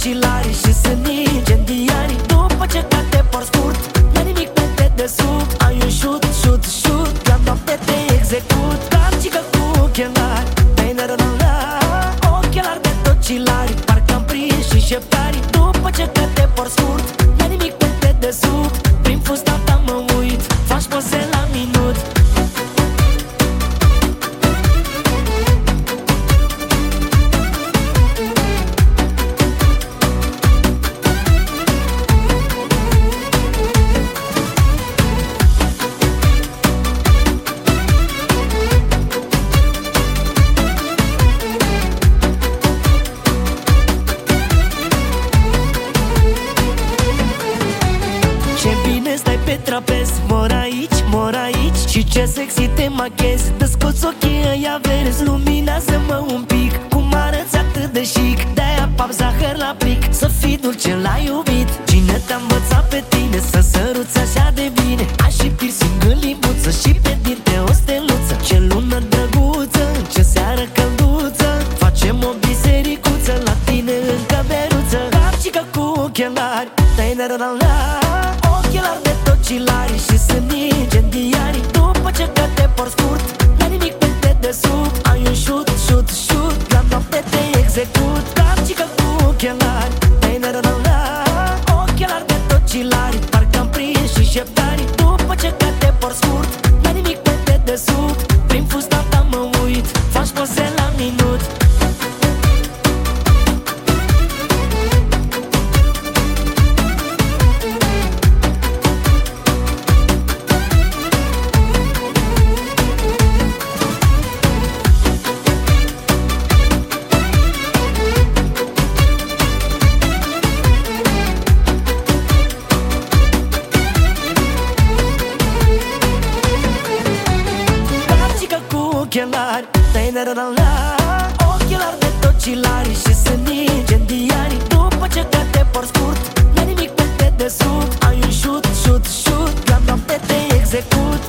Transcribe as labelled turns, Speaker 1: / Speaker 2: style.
Speaker 1: ochelari și sunt incendiari. După ce te por scurt, n-ai nimic pe dedesubt. Ai un shoot, shoot, shoot, la noapte te execut. Carcică cu ochelari, la ochelari de ochelari, parcă-mi prins și șeptari. După ce te por scurt, n-ai nimic pe dedesubt. Prin fusta ta mă uit, faci poze la minut. Trapez, mor aici și ce sexy te machezi. Descoți ochii ăia verzi, luminează-mă un pic. Cum arăți atât de chic, de-aia pap zahăr la plic. Să fii dulce la iubit. Cine te-a învățat pe tine să săruți așa de bine? Ai și piercing în limbuță și pe dinte o steluță. Ce lună drăguță, ce seară călduță. Facem o bisericuță la tine în cameruță. Carcică cu ochelari, ochelari de ochelari și sunt incendiari. După ce te por scurt, n-ai nimic pe dedesubt. Ai un shoot, shoot, shoot, la noapte te execut. Carcică cu ochelari, ochelari de ochelari, parcă-mi prins și șeptari. După ce te por scurt, n-ai nimic pe dedesubt. Prin fusta ta mă uit, faci poze la minut. Ochelari, ochelari de ochelari și sunt incendiari. După ce te por scurt, n-ai nimic pe dedesubt. Ai un shoot, shoot, shoot, la noapte te execut.